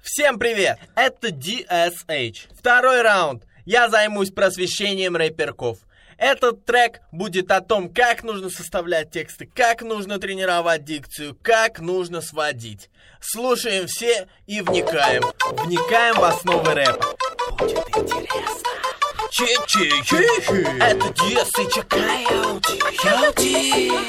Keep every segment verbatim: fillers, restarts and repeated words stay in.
Всем привет! Это ди эс эйч. Второй раунд. Я займусь просвещением рэперков. Этот трек будет о том, как нужно составлять тексты, как нужно тренировать дикцию, как нужно сводить. Слушаем все и вникаем. Вникаем в основы рэпа. Будет интересно. Чи-чи-чи. Это ди эс эйч Каути.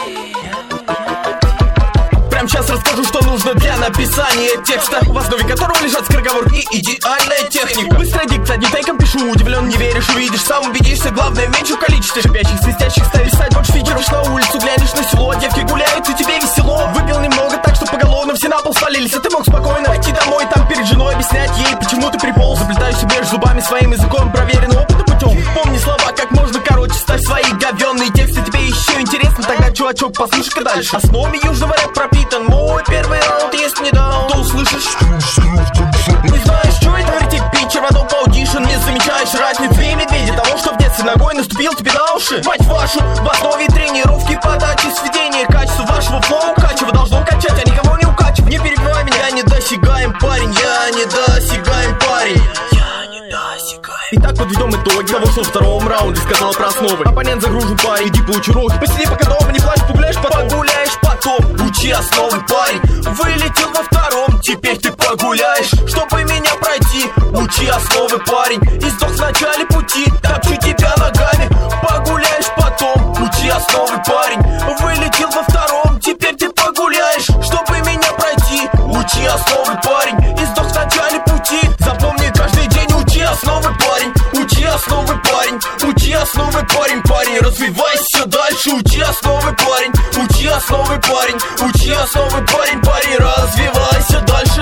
Прямо сейчас расскажу, что нужно для написания текста, в основе которого лежат скороговорки и идеальная техника. Быстрая дикция, не тайком пишу, удивлен, не веришь, увидишь, сам убедишься. Главное, в меньшем количестве шипящих, свистящих ставишь сайт, больше фичеров на улицу, глянешь на село, девки гуляют, и тебе весело. Выпил немного так, что поголовно все на пол свалились, а ты мог спокойно пойти домой, там перед женой объяснять ей, почему ты приполз. Заплетаешь себе зубами своим языком, проверенным опытом путем. Помни слова как можно короче, ставь свои говенные тексты, тебе еще интересно, тогда, чувачок, послушай-ка дальше. Основами южного рэп пропитан мой первый раунд, если не даун, то услышишь. Не знаешь, что это вертик питчер, потом по аудишн, не замечаешь разницу и медведя, того, что в детстве ногой наступил тебе на уши. Мать вашу, в основе тренировки, подачи, сведения, качество вашего флоу, качево должно качать, а никого не укачивать. Не перебивай меня, я не досягаем парень, я не досягаем парень. Итак, подведем итоги того, что во втором раунде сказал про основы. Оппонент загружен, парень, иди получи уроки. Посиди пока дома, не плачь, погуляешь потом. Погуляешь потом, учи основы, парень. Вылетел во втором, теперь ты погуляешь. Чтобы меня пройти, учи основы, парень. И сдох в начале пути, топчу тебя ногами. Погуляешь потом, учи основы, парень. Вылетел во втором, теперь ты погуляешь. Чтобы меня пройти, учи основы, парень. И сдох в начале пути, запомни каждый день. Учи основы, парень, учи основы, парень, учи основы, парень, парень, развивайся дальше, учи основы, парень, учи основы, парень, учи основы, парень, парень, развивайся дальше.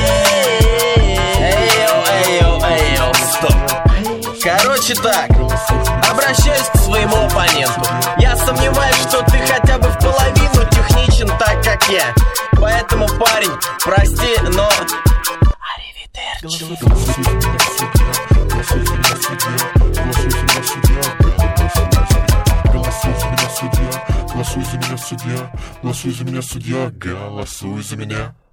Эй-йо, эй-йо, эй-йо, стоп. Короче так, обращаюсь к своему оппоненту. Я сомневаюсь, что ты хотя бы в половину техничен так, как я. Поэтому, парень, прости, но... Голосуй за меня, судья, голосуй за меня, судья, голосуй за меня.